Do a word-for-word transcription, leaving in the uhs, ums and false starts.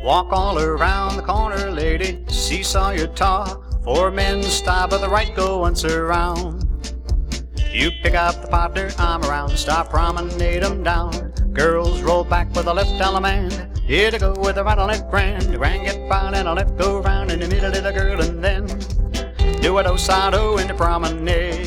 Walk all around the corner, lady, seesaw your taw. Four men stop at the right, go once around. You pick up the partner, I'm around, stop, promenade 'em down. Girls roll back with the left element, here to go with the right on left grand. Grand get by and a left go round in the middle of the girl and then do a do-side-o in the promenade.